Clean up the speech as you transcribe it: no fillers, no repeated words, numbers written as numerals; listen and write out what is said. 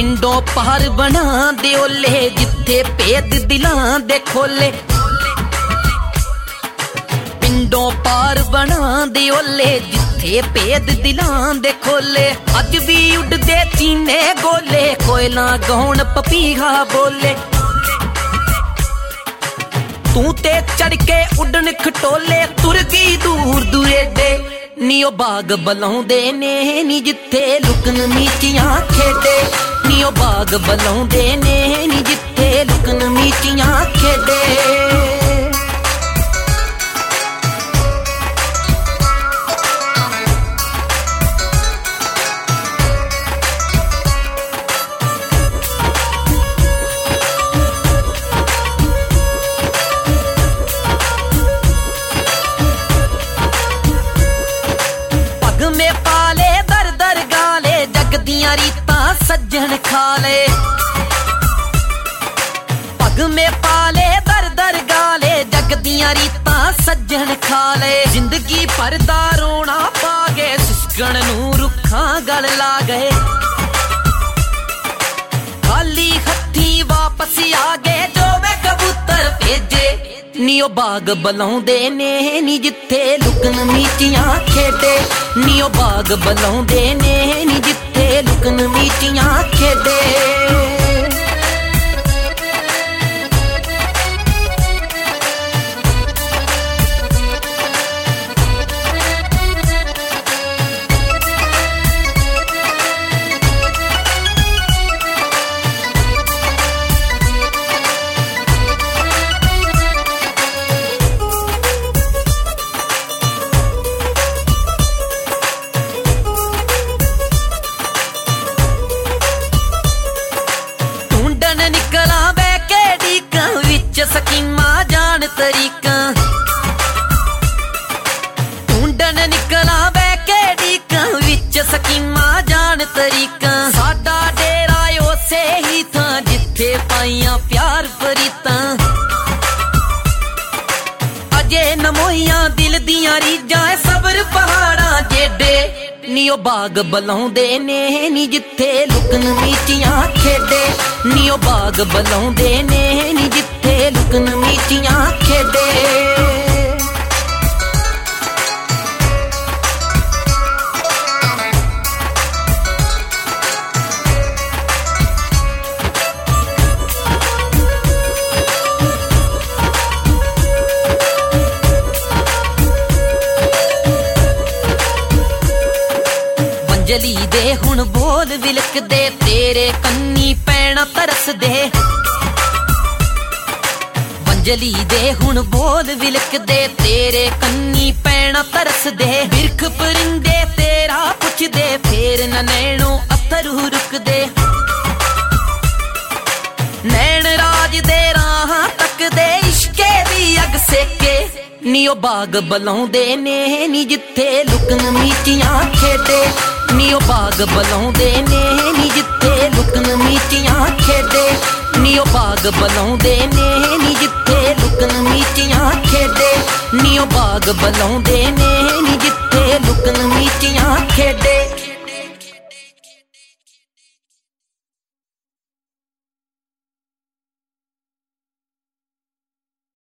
ਪਿੰਡੋਂ ਪਾਰ ਬਣਾ ਦੇ ਓਲੇ ਜਿੱਥੇ ਭੇਦ ਦਿਲਾਂ ਦੇ ਖੋਲੇ ਪਿੰਡੋਂ ਪਾਰ ਬਣਾ ਦੇ ਓਲੇ ਜਿੱਥੇ ਭੇਦ ਦਿਲਾਂ ਦੇ ਖੋਲੇ ਅੱਜ ਵੀ ਉੱਡਦੇ ਚੀਨੇ ਗੋਲੇ ਕੋਇਲਾਂ ਗਾਉਣ ਪਪੀਹਾ ਬੋਲੇ ਤੂੰ ਤੇ ਚੜ ਕੇ ਉੱਡਣ ਖਟੋਲੇ ਤੁਰ ਗਈ ਦੂਰ ਦੁਰੇਡੇ ਨੀ ਉਹ ਬਾਗ ਬਲਾਉਂਦੇ ਨੇ ਨੀ ਜਿੱਥੇ ਲੁਕਣ ਮੀਚੀਆਂ ਖੇਡੇ ਨੀ ਉਹ ਬਾਗ ਬਲਾਉਂਦੇ ਨੇ ਨੀ ਜਿੱਥੇ ਲੁਕਣ ਮੀਚੀਆਂ ਖੇਡੇ ਰੀਤਾਂ ਸੱਜਣ ਖਾਲੇ ਪੱਗ ਮੇ ਪਾਲੇ ਦਰ ਦਰ ਗਾਲੇ ਜਗ ਦੀਆਂ ਰੀਤਾਂ ਸੱਜਣ ਖਾਲੇ ਜ਼ਿੰਦਗੀ ਭਰ ਦਾ ਰੋਣਾ ਪਾ ਗਏ ਸਿਸਕਣ ਨੂੰ ਰੁੱਖਾਂ ਗਲ ਲਾ ਗਏ ਖਾਲੀ ਹੱਥੀ ਵਾਪਸ ਆ ਗਏ ਜੋ ਵੇ ਕਬੂਤਰ ਭੇਜੇ ਨੀ ਉਹ ਬਾਗ ਬਲਾਉਂਦੇ ਨੇ ਨੀ ਜਿੱਥੇ ਲੁਕਣ ਮੀਚੀਆਂ ਖੇਡੇ ਨੀ ਉਹ ਬਾਗ ਬਲਾਉਂਦੇ ਨੇ ਨੀ ਜਿੱਥੇ ਲੁਕਣ ਮੀਚੀਆਂ ਖੇਡੇ ਨਿਕਲਾਂ ਬੈ ਕੇ ਡੀਕਾਂ ਵਿੱਚ ਸਕੀਮਾਂ ਜਾਣ ਤਰੀਕਾਂ ਢੂੰਡਣ ਨਿਕਲਾਂ ਬੈ ਕੇ ਡੀਕਾਂ ਵਿੱਚ ਸਕੀਮਾਂ ਜਾਣ ਤਰੀਕਾਂ ਸਾਡਾ ਡੇਰਾ ਉਸੇ ਹੀ ਥਾਂ ਜਿੱਥੇ ਪਾਈਆਂ ਪਿਆਰ ਫਰੀਤਾਂ ਅਜੇ ਨਮੋਈਆਂ ਦਿਲ ਦੀਆਂ ਰੀਝਾਂ ਸਬਰ ਪਹਾੜਾਂ ਜੇਡੇ ਨੀ ਉਹ ਬਾਗ ਬਲਾਉਂਦੇ ਨੇ ਨੀ ਜਿੱਥੇ ਲੁਕਣ ਮੀਚੀਆਂ ਖੇਡੇ ਨੀ ਉਹ ਬਾਗ ਬਲਾਉਂਦੇ ਨੇ ਨੀ ਜਿੱਥੇ ਲੁਕਣ ਮੀਚੀਆਂ ਖੇਡੇ ਵੰਜਲੀ ਦੇ ਹੁਣ ਬੋਲ ਵਿਲਕਦੇ ਤੇਰੇ ਕੰਨੀ ਪੈਣਾ ਤਰਸਦੇ ਵੰਜਲੀ ਦੇ ਹੁਣ ਬੋਲ ਵਿਲਕਦੇ ਤੇਰੇ ਕੰਨੀ ਪੈਣਾ ਤਰਸਦੇ ਬਿਰਖ ਪਰਿੰਦੇ ਤੇਰਾ ਪੁੱਛਦੇ ਫੇਰ ਨਾ ਨੈਣੋਂ ਅਥਰੂ ਰੁਕਦੇ ਨੈਣ ਰਾਜ ਦੇ ਰਾਹਾਂ ਤੱਕਦੇ ਇਸ਼ਕੇ ਦੀ ਅਗ ਸੇਕੇ ਨੀ ਉਹ ਬਾਗ ਬਲਾਉਂਦੇ ਨੇ ਨੀ ਜਿੱਥੇ ਲੁਕਣ ਮੀਚੀਆਂ ਖੇਡੇ ਨੀ ਉਹ ਬਾਗ ਬਲਾਉਂਦੇ ਨੇ ਨੀ ਜਿੱਥੇ ਲੁਕਣ ਮੀਚੀਆਂ ਖੇਡੇ ਨੀ ਉਹ ਬਾਗ ਬਲਾਉਂਦੇ ਨੇ ਨੀ ਜਿੱਥੇ ਲੁਕਣ ਮੀਚੀਆਂ ਖੇਡੇ ਨੀ ਉਹ ਬਾਗ ਬਲਾਉਂਦੇ ਨੇ ਨੀ ਜਿੱਥੇ